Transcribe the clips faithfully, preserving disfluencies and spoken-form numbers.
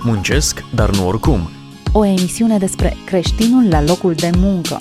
Muncesc, dar nu oricum. O emisiune despre creștinul la locul de muncă.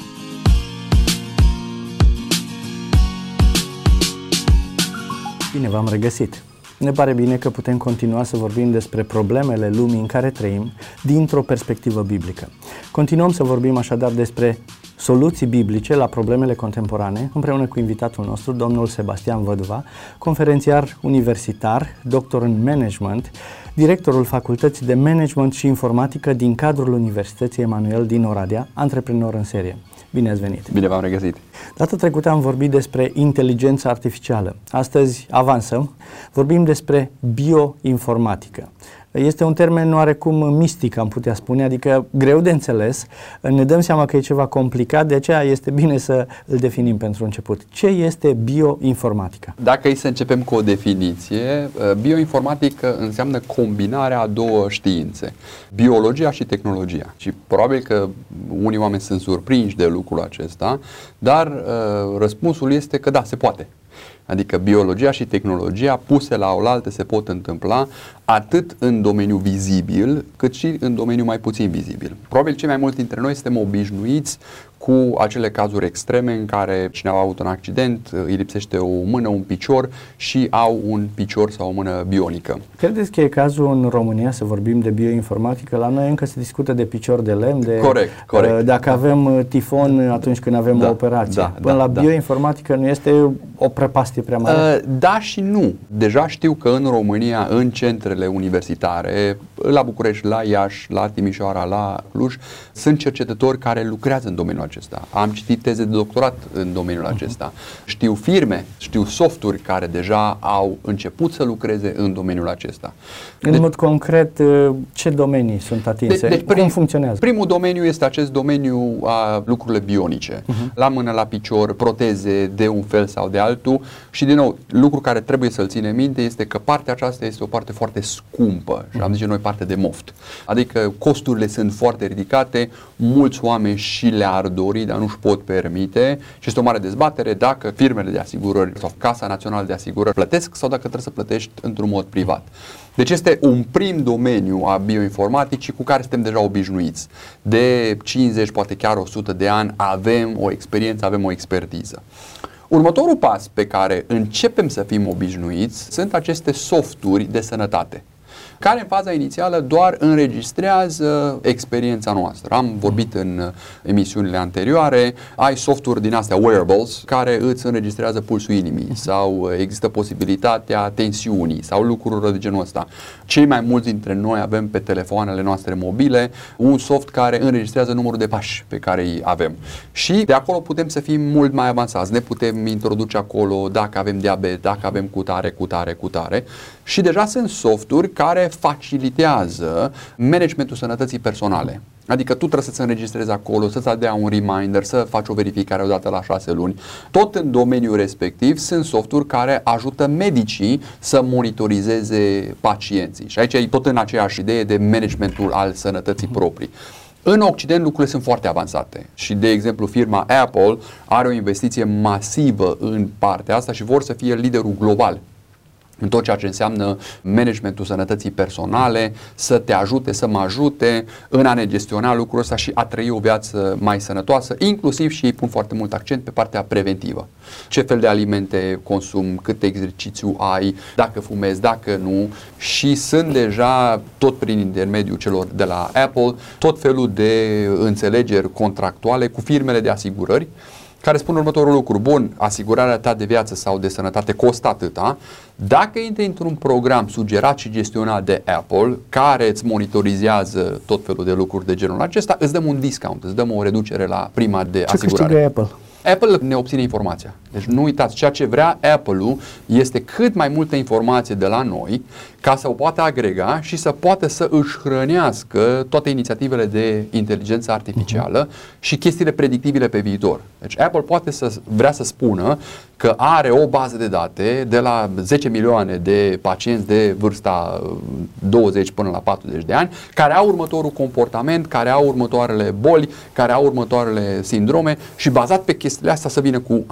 Bine v-am regăsit! Ne pare bine că putem continua să vorbim despre problemele lumii în care trăim dintr-o perspectivă biblică. Continuăm să vorbim așadar despre soluții biblice la problemele contemporane, împreună cu invitatul nostru, domnul Sebastian Văduva, conferențiar universitar, doctor în management, directorul Facultății de Management și Informatică din cadrul Universității Emanuel din Oradea, antreprenor în serie. Bine ați venit! Bine v-am regăsit! Data trecută am vorbit despre inteligența artificială. Astăzi avansăm, vorbim despre bioinformatică. Este un termen oarecum mistic, am putea spune, adică greu de înțeles. Ne dăm seama că e ceva complicat, de aceea este bine să îl definim pentru început. Ce este bioinformatica? Dacă e să începem cu o definiție, bioinformatică înseamnă combinarea a două științe, biologia și tehnologia. Și probabil că unii oameni sunt surprinși de lucrul acesta, dar răspunsul este că da, se poate. Adică biologia și tehnologia puse la oaltă se pot întâmpla atât în domeniul vizibil, cât și în domeniul mai puțin vizibil. Probabil cei mai mulți dintre noi suntem obișnuiți cu acele cazuri extreme în care cineva a avut un accident, îi lipsește o mână, un picior și au un picior sau o mână bionică. Credeți că e cazul în România să vorbim de bioinformatică? La noi încă se discută de picior de lemn, de corect, corect. Dacă avem tifon atunci când avem da, o operație. Da, Până da, la da. bioinformatică nu este o prăpastie prea mare? Da și nu. Deja știu că în România, în centrele universitare, la București, la Iași, la Timișoara, la Cluj, sunt cercetători care lucrează în domeniul acesta. Am citit teze de doctorat în domeniul acesta. Știu firme, știu softuri care deja au început să lucreze în domeniul acesta. În deci, mod concret, ce domenii sunt atinse? De, deci, Cum prim, funcționează? Primul domeniu este acest domeniu a lucrurile bionice. Uh-huh. La mână, la picior, proteze de un fel sau de altul. Și din nou, lucru care trebuie să-l ținem minte este că partea aceasta este o parte foarte scumpă. Și am zice noi parte de moft. Adică costurile sunt foarte ridicate, mulți oameni și le-ar dori, dar nu-și pot permite și este o mare dezbatere dacă firmele de asigurări sau Casa Națională de Asigurări plătesc sau dacă trebuie să plătești într-un mod privat. Deci este un prim domeniu a bioinformaticii cu care suntem deja obișnuiți. De cincizeci, poate chiar o sută de ani avem o experiență, avem o expertiză. Următorul pas pe care începem să fim obișnuiți sunt aceste softuri de sănătate, care în faza inițială doar înregistrează experiența noastră. Am vorbit în emisiunile anterioare, ai softuri din astea, wearables, care îți înregistrează pulsul inimii sau există posibilitatea tensiunii sau lucruri de genul ăsta. Cei mai mulți dintre noi avem pe telefoanele noastre mobile un soft care înregistrează numărul de pași pe care îi avem. Și de acolo putem să fim mult mai avansați. Ne putem introduce acolo dacă avem diabet, dacă avem cutare, cutare, cutare. Și deja sunt softuri care facilitează managementul sănătății personale. Adică tu trebuie să-ți înregistrezi acolo, să-ți dea un reminder, să faci o verificare odată la șase luni. Tot în domeniul respectiv sunt softuri care ajută medicii să monitorizeze pacienții. Și aici e tot în aceeași idee de managementul al sănătății proprii. În Occident lucrurile sunt foarte avansate și, de exemplu, firma Apple are o investiție masivă în partea asta și vor să fie liderul global în tot ceea ce înseamnă managementul sănătății personale, să te ajute, să mă ajute în a ne gestiona lucrul ăsta și a trăi o viață mai sănătoasă, inclusiv și ei pun foarte mult accent pe partea preventivă. Ce fel de alimente consum, cât exercițiu ai, dacă fumezi, dacă nu, și sunt deja, tot prin intermediul celor de la Apple, tot felul de înțelegeri contractuale cu firmele de asigurări, care spun următorul lucru: bun, asigurarea ta de viață sau de sănătate costă atâta. Dacă intri într-un program sugerat și gestionat de Apple, care îți monitorizează tot felul de lucruri de genul acesta, îți dăm un discount, îți dăm o reducere la prima de Ce asigurare. câștigă Apple? Apple ne obține informația. Deci nu uitați, ceea ce vrea Apple-ul este cât mai multă informație de la noi ca să o poată agrega și să poată să își hrănească toate inițiativele de inteligență artificială uh-huh. și chestiile predictibile pe viitor. Deci Apple poate să vrea să spună că are o bază de date de la zece milioane de pacienți de vârsta douăzeci până la patruzeci de ani, care au următorul comportament, care au următoarele boli, care au următoarele sindrome și bazat pe chestiile astea să vină cu anumite soluții.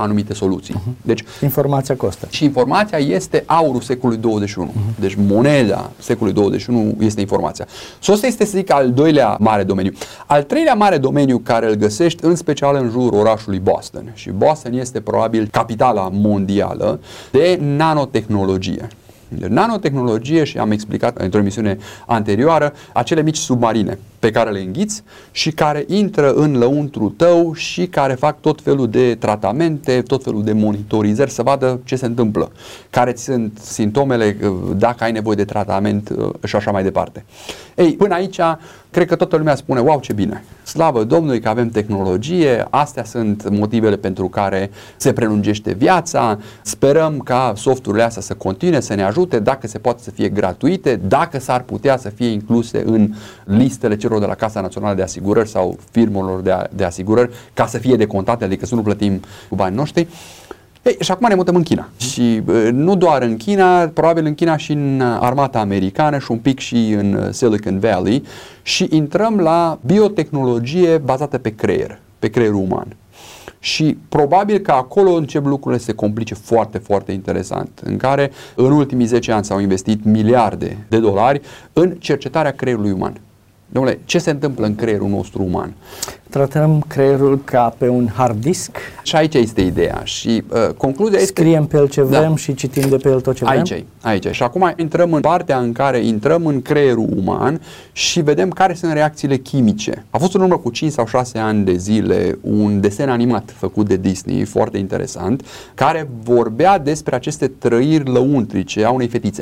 soluții. Uh-huh. Deci, informația costă. Și informația este aurul secolului douăzeci și unu. Uh-huh. Deci moneda secolului douăzeci și unu este informația. So, ăsta este, să zic, al doilea mare domeniu. Al treilea mare domeniu care îl găsești în special în jurul orașului Boston. Și Boston este probabil capitala mondială de nanotehnologie. De nanotehnologie, și am explicat într-o emisiune anterioară, acele mici submarine pe care le înghiți și care intră în lăuntru tău și care fac tot felul de tratamente, tot felul de monitorizări să vadă ce se întâmplă, care sunt simptomele, dacă ai nevoie de tratament și așa mai departe. Ei, până aici, cred că toată lumea spune, wow, ce bine! Slavă Domnului că avem tehnologie, astea sunt motivele pentru care se prelungește viața, sperăm ca softurile astea să continue, să ne ajute, dacă se poate să fie gratuite, dacă s-ar putea să fie incluse în listele celor de la Casa Națională de Asigurări sau firmelor de, de asigurări, ca să fie decontate, adică să nu plătim cu banii noștri. Ei, și acum ne mutăm în China. Și uh, nu doar în China, probabil în China și în armata americană și un pic și în Silicon Valley, și intrăm la biotehnologie bazată pe creier, pe creierul uman. Și probabil că acolo încep lucrurile să se complice foarte, foarte interesant, în care în ultimii zece ani s-au investit miliarde de dolari în cercetarea creierului uman. Dom'le, ce se întâmplă în creierul nostru uman? Tratăm creierul ca pe un hard disk. Și aici este ideea. Și uh, concluzia este... Scriem pe el ce vrem, da, și citim de pe el tot ce aici, vrem. Aici, aici. Și acum intrăm în partea în care intrăm în creierul uman și vedem care sunt reacțiile chimice. A fost în urmă cu cinci sau șase ani de zile un desen animat făcut de Disney, foarte interesant, care vorbea despre aceste trăiri lăuntrice a unei fetițe.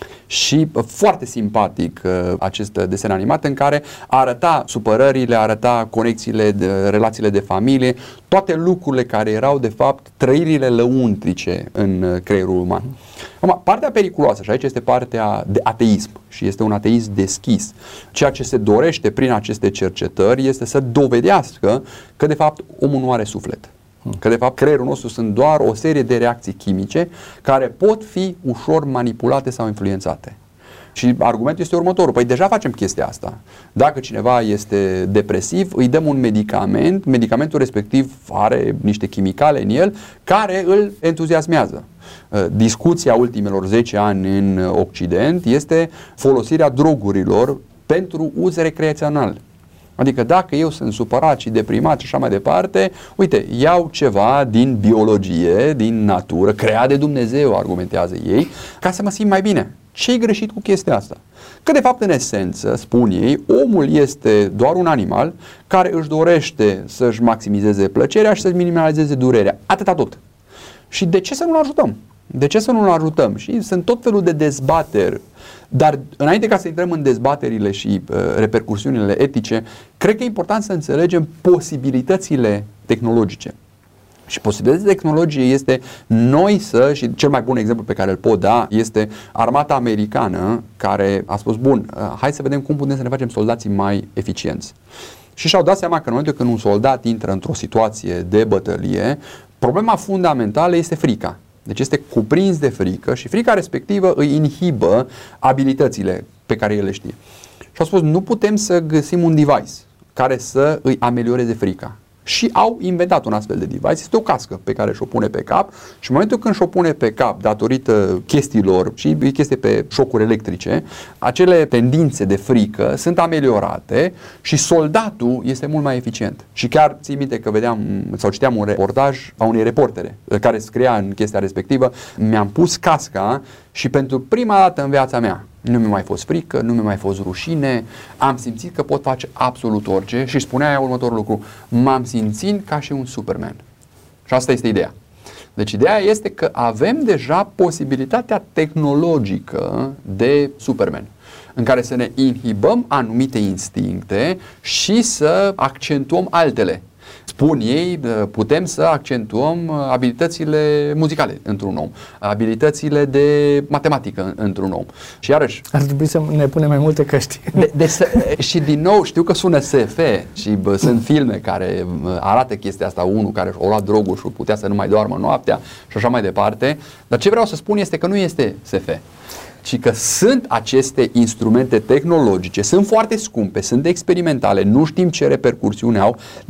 Și foarte simpatic acest desen animat, în care arăta supărările, arăta conexiile, de, relațiile de familie, toate lucrurile care erau de fapt trăirile lăuntrice în creierul uman. Acum, partea periculoasă, și aici este partea de ateism, și este un ateism deschis. Ceea ce se dorește prin aceste cercetări este să dovedească că de fapt omul nu are suflet. Că de fapt creierul nostru sunt doar o serie de reacții chimice care pot fi ușor manipulate sau influențate. Și argumentul este următorul. Păi deja facem chestia asta. Dacă cineva este depresiv, îi dăm un medicament, medicamentul respectiv are niște chimicale în el care îl entuziasmează. Discuția ultimelor zece ani în Occident este folosirea drogurilor pentru uz recreațional. Adică dacă eu sunt supărat și deprimat și așa mai departe, uite, iau ceva din biologie, din natură, creat de Dumnezeu, argumentează ei, ca să mă simt mai bine. Ce-i greșit cu chestia asta? Că de fapt, în esență, spun ei, omul este doar un animal care își dorește să-și maximizeze plăcerea și să-și minimalizeze durerea. Atâta tot. Și de ce să nu-l ajutăm? De ce să nu-l ajutăm? Și sunt tot felul de dezbateri. Dar înainte ca să intrăm în dezbaterile și uh, repercursiunile etice, cred că e important să înțelegem posibilitățile tehnologice. Și posibilitatea tehnologiei este noi să, și cel mai bun exemplu pe care îl pot da este armata americană, care a spus, bun, uh, hai să vedem cum putem să ne facem soldații mai eficienți. Și și-au dat seama că în momentul când un soldat intră într-o situație de bătălie, problema fundamentală este frica. Deci este cuprins de frică și frica respectivă îi inhibă abilitățile pe care el le știe. Și au spus, nu putem să găsim un device care să îi amelioreze frica. Și au inventat un astfel de device, este o cască pe care și-o pune pe cap și în momentul când și-o pune pe cap, datorită chestiilor și chestii pe șocuri electrice, acele tendințe de frică sunt ameliorate și soldatul este mult mai eficient. Și chiar ții minte că vedeam sau citeam un reportaj a unei reportere care scria în chestia respectivă, mi-am pus casca și pentru prima dată în viața mea nu mi-a mai fost frică, nu mi-a mai fost rușine, am simțit că pot face absolut orice și spunea ea următorul lucru, m-am simțit ca și un Superman. Și asta este ideea. Deci ideea este că avem deja posibilitatea tehnologică de Superman, în care să ne inhibăm anumite instincte și să accentuăm altele. Spun ei, putem să accentuăm abilitățile muzicale într-un om, abilitățile de matematică într-un om. Și iarăși... Ar trebui să ne punem mai multe căști. De, de, și din nou, știu că sună S F și bă, sunt filme care arată chestia asta, unul care o lua droguri și putea să nu mai doarmă noaptea și așa mai departe, dar ce vreau să spun este că nu este S F. Și că sunt aceste instrumente tehnologice, sunt foarte scumpe, sunt experimentale, nu știm ce repercursiuni au, dar ele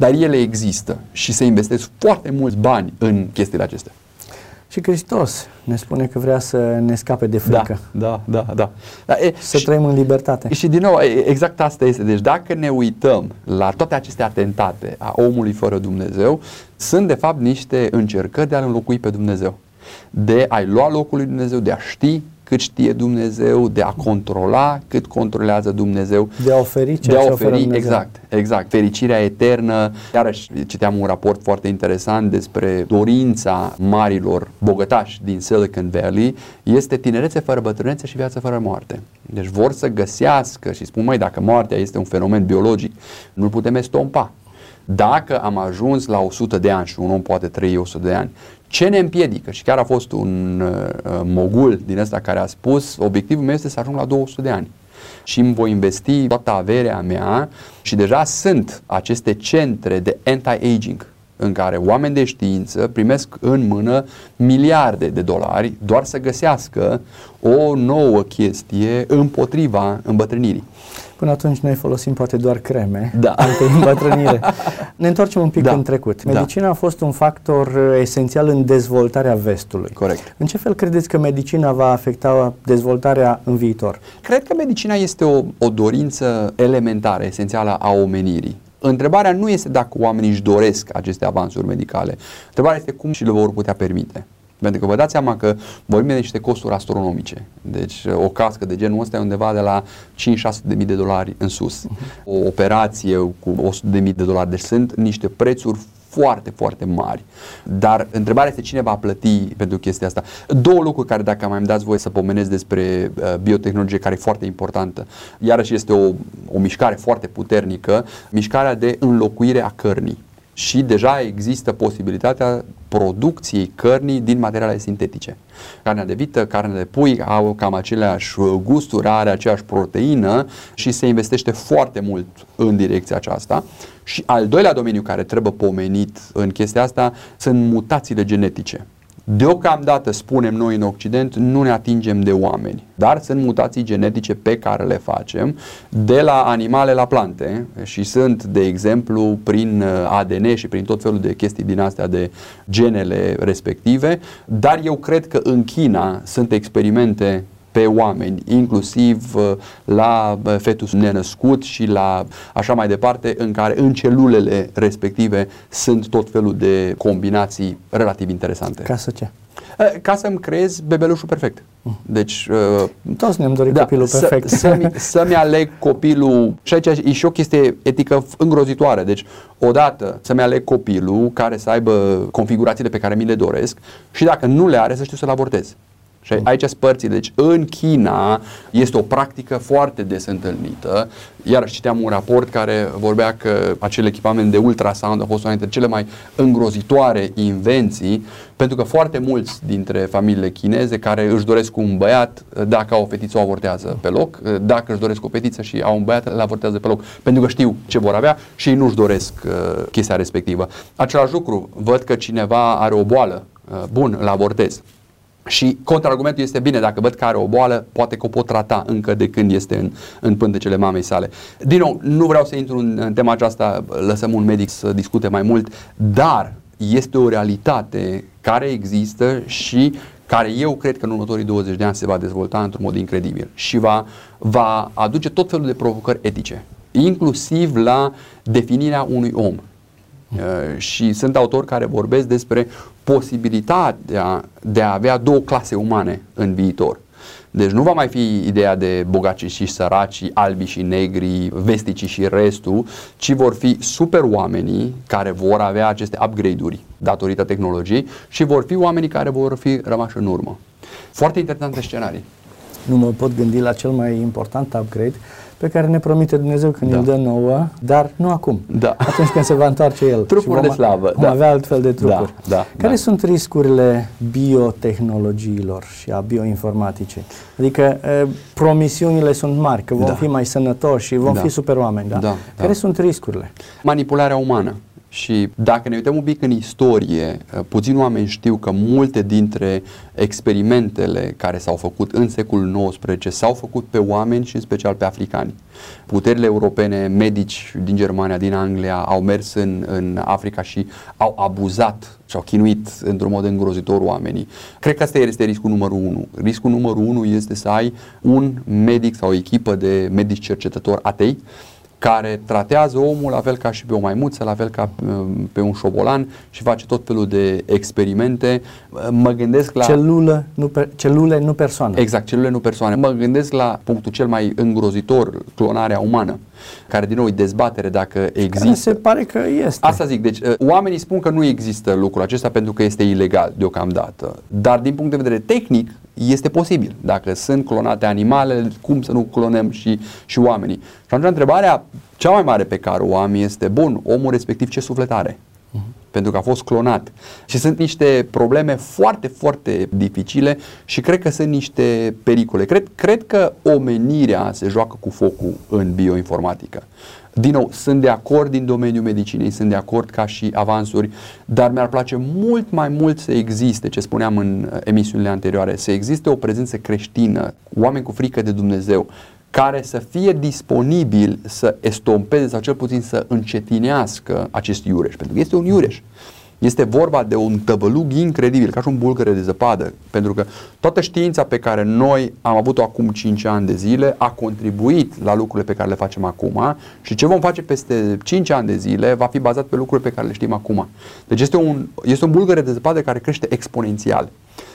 există și se investesc foarte mulți bani în chestiile acestea. Și Hristos ne spune că vrea să ne scape de frică. Da, da, da. da. da e, să și, trăim în libertate. Și din nou, exact asta este. Deci dacă ne uităm la toate aceste atentate a omului fără Dumnezeu, sunt de fapt niște încercări de a înlocui pe Dumnezeu. De a-i lua locul lui Dumnezeu, de a ști cât știe Dumnezeu, de a controla cât controlează Dumnezeu, de a oferi ceea de a ce oferi, oferă Dumnezeu. exact, exact, fericirea eternă. Iarăși citeam un raport foarte interesant despre dorința marilor bogătași din Silicon Valley, este tinerețe fără bătrânețe și viață fără moarte. Deci vor să găsească și spun, măi, dacă moartea este un fenomen biologic, nu-l putem estompa. Dacă am ajuns la o sută de ani și un om poate trăi o sută de ani, ce ne împiedică? Și chiar a fost un uh, mogul din ăsta care a spus, obiectivul meu este să ajung la două sute de ani și îmi voi investi toată averea mea și deja sunt aceste centre de anti-aging în care oameni de știință primesc în mână miliarde de dolari doar să găsească o nouă chestie împotriva îmbătrânirii. Până atunci noi folosim poate doar creme, da. anti-îmbătrânire. Ne întoarcem un pic da. în trecut. Da. Medicina a fost un factor esențial în dezvoltarea vestului. Corect. În ce fel credeți că medicina va afecta dezvoltarea în viitor? Cred că medicina este o, o dorință elementară, esențială a omenirii. Întrebarea nu este dacă oamenii își doresc aceste avansuri medicale. Întrebarea este cum și le vor putea permite. Pentru că vă dați seama că vorbim de niște costuri astronomice. Deci o cască de genul ăsta e undeva de la cinci șase de mii de dolari în sus. O operație cu o sută de mii de dolari. Deci sunt niște prețuri foarte, foarte mari. Dar întrebarea este cine va plăti pentru chestia asta. Două lucruri care, dacă mai îmi dați voie să pomenesc despre uh, biotehnologie, care e foarte importantă. Iarăși este o, o mișcare foarte puternică, mișcarea de înlocuire a cărnii. Și deja există posibilitatea producției cărnii din materiale sintetice. Carnea de vită, carnea de pui au cam aceleași gusturi, are aceeași proteină și se investește foarte mult în direcția aceasta. Și al doilea domeniu care trebuie pomenit în chestia asta sunt mutațiile genetice. Deocamdată, spunem noi în Occident, nu ne atingem de oameni, dar sunt mutații genetice pe care le facem de la animale la plante și sunt, de exemplu, prin A D N și prin tot felul de chestii din astea de genele respective, dar eu cred că în China sunt experimente pe oameni, inclusiv la fetus nenăscut și la așa mai departe, în care în celulele respective sunt tot felul de combinații relativ interesante. Ca să ce? Ca să-mi creez bebelușul perfect. Deci, toți ne-am dorit da, copilul perfect. Să, să-mi, să-mi aleg copilul, și aici e și o chestie etică îngrozitoare. Deci, odată să-mi aleg copilul care să aibă configurațiile pe care mi le doresc și dacă nu le are, să știu să-l abortez. Și aici sunt părțile. Deci în China este o practică foarte des întâlnită. Iar citeam un raport care vorbea că acel echipament de ultrasound a fost una dintre cele mai îngrozitoare invenții, pentru că foarte mulți dintre familiile chineze care își doresc un băiat, dacă au o fetiță o avortează pe loc, dacă își doresc o fetiță și au un băiat, le avortează pe loc, pentru că știu ce vor avea și ei nu își doresc uh, chestia respectivă. Același lucru, văd că cineva are o boală, uh, bun, îl avortez. Și contraargumentul este bine, dacă văd că are o boală, poate că o pot trata încă de când este în, în pântecele mamei sale. Din nou, nu vreau să intru în, în tema aceasta, lăsăm un medic să discute mai mult, dar este o realitate care există și care eu cred că în următorii douăzeci de ani se va dezvolta într-un mod incredibil și va, va aduce tot felul de provocări etice, inclusiv la definirea unui om. Uh, și sunt autori care vorbesc despre posibilitatea de a avea două clase umane în viitor. Deci nu va mai fi ideea de bogaci și săraci, albi și negri, vestici și restul, ci vor fi super oamenii care vor avea aceste upgrade-uri datorită tehnologiei și vor fi oamenii care vor fi rămași în urmă. Foarte interesante scenarii. Nu mă pot gândi la cel mai important upgrade pe care ne promite Dumnezeu când da. îl dă nouă, dar nu acum. Da. Atunci când se va întoarce El. Trupuri de slavă. Vom da. avea altfel de trupuri. Da. Da. Care da. sunt riscurile biotehnologiilor și a bioinformaticii? Adică e, promisiunile sunt mari, că vom da. fi mai sănătoși și vom da. fi super oameni. Da? Da. Care da. sunt riscurile? Manipularea umană. Și dacă ne uităm un pic în istorie, puțini oameni știu că multe dintre experimentele care s-au făcut în secolul nouăsprezece s-au făcut pe oameni și în special pe africani. Puterile europene, medici din Germania, din Anglia, au mers în, în Africa și au abuzat și au chinuit într-un mod îngrozitor oamenii. Cred că asta este riscul numărul unu. Riscul numărul unu este să ai un medic sau o echipă de medici cercetători atei care tratează omul la fel ca și pe o maimuță, la fel ca pe un șobolan și face tot felul de experimente. Mă gândesc la... Celulă, nu per... Celule, nu persoane. Exact, celule, nu persoane. Mă gândesc la punctul cel mai îngrozitor, clonarea umană, care din nou e dezbatere dacă există. Care se pare că este. Asta zic, deci oamenii spun că nu există lucrul acesta pentru că este ilegal deocamdată. Dar din punct de vedere tehnic este posibil. Dacă sunt clonate animale, cum să nu clonăm și, și oamenii? Și atunci întrebarea cea mai mare pe care o am este, bun, omul respectiv ce suflet are? Uh-huh. Pentru că a fost clonat. Și sunt niște probleme foarte, foarte dificile și cred că sunt niște pericole. Cred, cred că omenirea se joacă cu focul în bioinformatică. Din nou, sunt de acord din domeniul medicinei, sunt de acord ca și avansuri, dar mi-ar place mult mai mult să existe, ce spuneam în emisiunile anterioare, să existe o prezență creștină, oameni cu frică de Dumnezeu, care să fie disponibil să estompeze sau cel puțin să încetinească acest iureș, pentru că este un iureș. Este vorba de un tăvălug incredibil, ca și un bulgăre de zăpadă, pentru că toată știința pe care noi am avut-o acum cinci ani de zile a contribuit la lucrurile pe care le facem acum și ce vom face peste cinci ani de zile va fi bazat pe lucrurile pe care le știm acum. Deci este un, este un bulgăre de zăpadă care crește exponențial.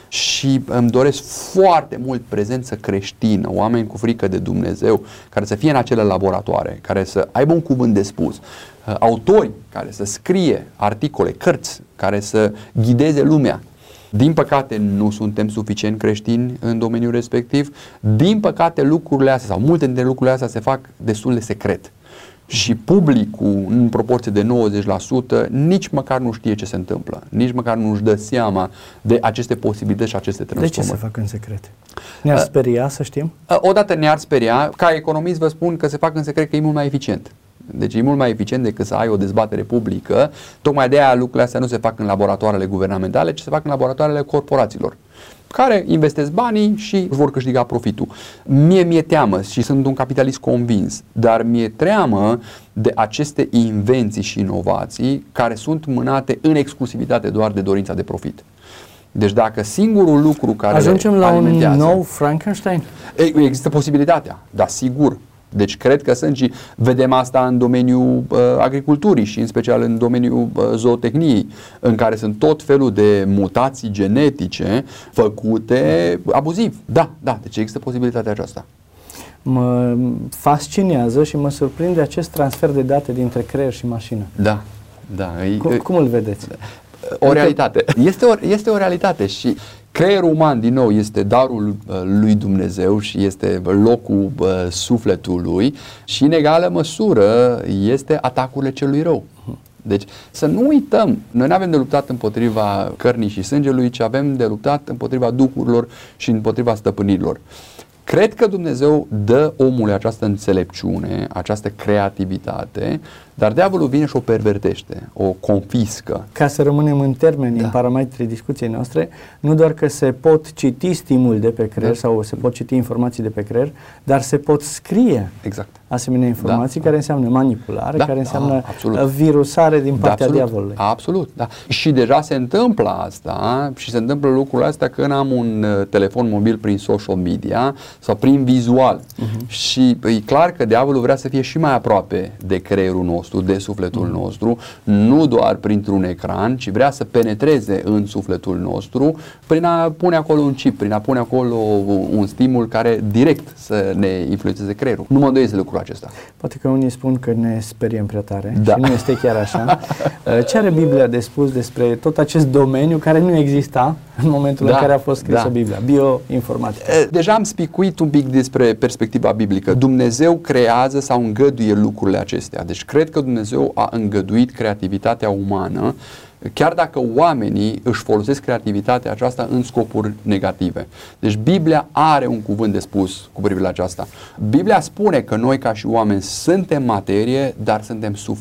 Și îmi doresc foarte mult prezență creștină, oameni cu frică de Dumnezeu, care să fie în acele laboratoare, care să aibă un cuvânt de spus, autori care să scrie articole, cărți, care să ghideze lumea. Din păcate nu suntem suficient creștini în domeniul respectiv, din păcate lucrurile astea sau multe dintre lucrurile astea se fac destul de secret. Și publicul, în proporție de nouăzeci la sută, nici măcar nu știe ce se întâmplă. Nici măcar nu își dă seama de aceste posibilități și aceste transformări. De ce se fac în secret? Ne-ar speria să știm? Odată ne-ar speria. Ca economist vă spun că se fac în secret că e mult mai eficient. Deci e mult mai eficient decât să ai o dezbatere publică. Tocmai de aia lucrurile astea nu se fac în laboratoarele guvernamentale, ci se fac în laboratoarele corporațiilor, care investesc banii și își vor câștiga profitul. Mie mi-e teamă și sunt un capitalist convins, dar mi-e teamă de aceste invenții și inovații care sunt mânate în exclusivitate doar de dorința de profit. Deci dacă singurul lucru care ajungem la un nou Frankenstein? Există posibilitatea, dar sigur. Deci cred că sunt și vedem asta în domeniul uh, agriculturii și în special în domeniul uh, zootehniei, în care sunt tot felul de mutații genetice făcute abuziv. Da, da, deci există posibilitatea aceasta. Mă fascinează și mă surprinde acest transfer de date dintre creier și mașină. Da, da. Cum, cum îl vedeți? O realitate. Este o, este o realitate și creierul uman, din nou, este darul uh, lui Dumnezeu și este locul uh, sufletului și în egală măsură este atacurile celui rău. Deci să nu uităm, noi nu avem de luptat împotriva cărnii și sângelui, ci avem de luptat împotriva duhurilor și împotriva stăpânirilor. Cred că Dumnezeu dă omului această înțelepciune, această creativitate, dar diavolul vine și o pervertește, o confiscă. Ca să rămânem în termeni, da. În parametrii discuției noastre, nu doar că se pot citi stimuli de pe creier, da. Sau se pot citi informații de pe creier, dar se pot scrie exact. Asemenea informații, da. Care înseamnă manipulare, da. care înseamnă da, virusare din partea da, absolut. diavolului. Absolut, da. Și deja se întâmplă asta și se întâmplă lucrul ăsta când am un uh, telefon mobil prin social media sau prin vizual. Uh-huh. Și e clar că diavolul vrea să fie și mai aproape de creierul nostru, de sufletul uh-huh. nostru, nu doar printr-un ecran, ci vrea să penetreze în sufletul nostru prin a pune acolo un chip, prin a pune acolo un stimul care direct să ne influențeze creierul. Nu mă îndoiesc de lucrul acesta. Poate că unii spun că ne speriem prea tare, da. Și nu este chiar așa. Ce are Biblia de spus despre tot acest domeniu care nu exista în momentul da. În care a fost scrisă da. Biblia, bioinformatică? Deja am spicuit un pic despre perspectiva biblică. Dumnezeu creează sau îngăduie lucrurile acestea. Deci cred că Dumnezeu a îngăduit creativitatea umană, chiar dacă oamenii își folosesc creativitatea aceasta în scopuri negative. Deci Biblia are un cuvânt de spus cu privire la aceasta. Biblia spune că noi ca și oameni suntem materie, dar suntem suflet.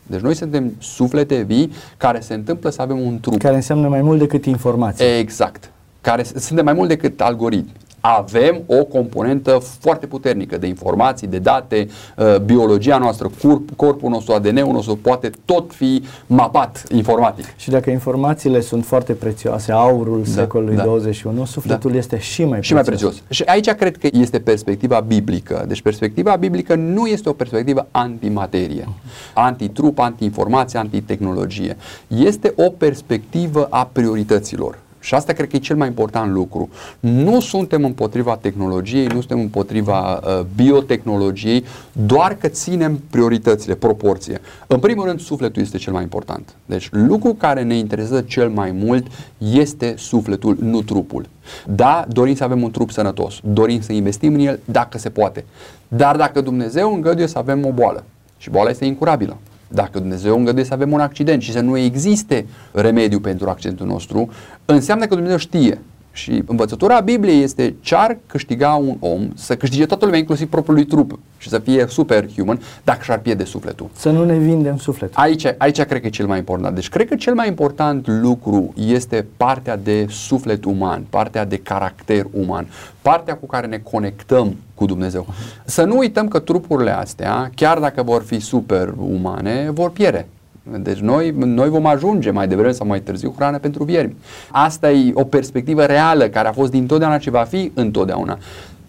Deci noi suntem suflete vii care se întâmplă să avem un trup. Care înseamnă mai mult decât informație. Exact. Care suntem mai mult decât algoritmi. Avem o componentă foarte puternică de informații, de date, uh, biologia noastră, corp, corpul nostru, A D N-ul nostru poate tot fi mapat informatic. Și dacă informațiile sunt foarte prețioase, aurul da, secolului da. douăzeci și unu, sufletul da. este și mai și prețios. mai prețios. Și aici cred că este perspectiva biblică. Deci perspectiva biblică nu este o perspectivă antimaterie, antitrup, anti-informație, antitehnologie. Este o perspectivă a priorităților. Și asta cred că e cel mai important lucru. Nu suntem împotriva tehnologiei, nu suntem împotriva uh, biotehnologiei, doar că ținem prioritățile, proporție. În primul rând, sufletul este cel mai important. Deci, lucrul care ne interesează cel mai mult este sufletul, nu trupul. Da, dorim să avem un trup sănătos, dorim să investim în el dacă se poate. Dar dacă Dumnezeu îngăduie să avem o boală și boala este incurabilă, dacă Dumnezeu îngăduie să avem un accident și să nu existe remediu pentru accidentul nostru, înseamnă că Dumnezeu știe. Și învățătura Bibliei este ce ar câștiga un om să câștige toată lumea, inclusiv propriul lui trup și să fie superhuman, dacă și-ar pierde sufletul. Să nu ne vindem sufletul. Aici, aici cred că e cel mai important. Deci cred că cel mai important lucru este partea de suflet uman, partea de caracter uman, partea cu care ne conectăm cu Dumnezeu. Să nu uităm că trupurile astea, chiar dacă vor fi superumane, vor pierde. Deci noi, noi vom ajunge mai devreme sau mai târziu hrană pentru viermi. Asta e o perspectivă reală care a fost dintotdeauna și va fi întotdeauna.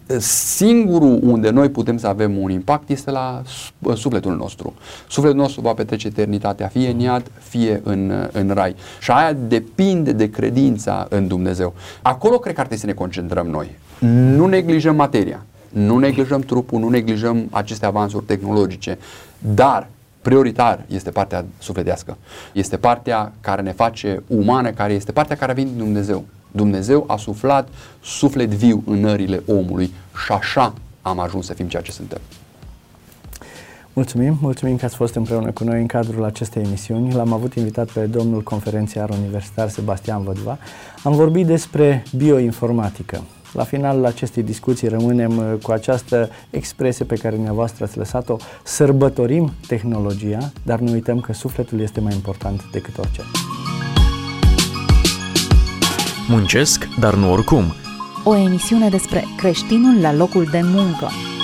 Singurul unde noi putem să avem un impact este la sufletul nostru. Sufletul nostru va petrece eternitatea fie în iad, fie în, în rai. Și aia depinde de credința în Dumnezeu. Acolo cred că ar trebui să ne concentrăm noi. Nu neglijăm materia, nu neglijăm trupul, nu neglijăm aceste avansuri tehnologice, dar prioritar este partea sufletească. Este partea care ne face umană, care este partea care vine din Dumnezeu. Dumnezeu a suflat suflet viu în nările omului și așa am ajuns să fim ceea ce suntem. Mulțumim, mulțumim că ați fost împreună cu noi în cadrul acestei emisiuni. L-am avut invitat pe domnul conferențiar universitar Sebastian Vădva. Am vorbit despre bioinformatică. La finalul acestei discuții rămânem cu această expresie pe care dumneavoastră ați lăsat-o: sărbătorim tehnologia, dar nu uităm că sufletul este mai important decât orice. Muncesc, dar nu oricum. O emisiune despre creștinul la locul de muncă.